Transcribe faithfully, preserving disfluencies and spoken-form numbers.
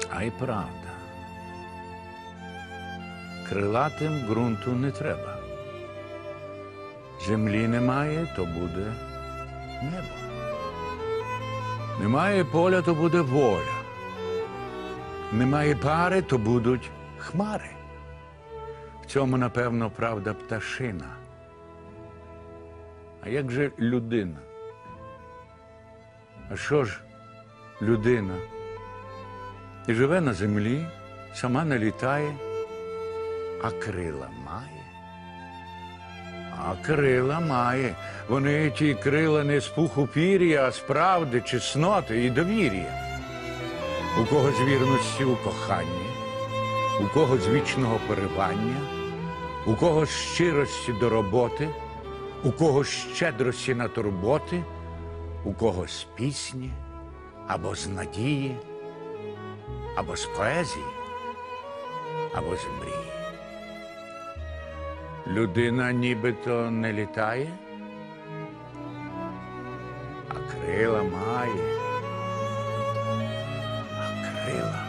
А й правда. Крилатим ґрунту не треба. Землі немає, то буде небо. Немає поля, то буде воля. Немає пари, то будуть хмари. В цьому, напевно, правда пташина. А як же людина? А що ж людина? І живе на землі, сама не літає, а крила має. А крила має. Вони ті крила не з пуху пір'я, а з правди, чесноти і довір'я. У кого з вірності у коханні, у кого з вічного поривання, у кого з щирості до роботи, у кого з щедрості на турботи, у кого з пісні, або з надії, або з поезії, або з мрії. Людина нібито не літає, а крила має, а крила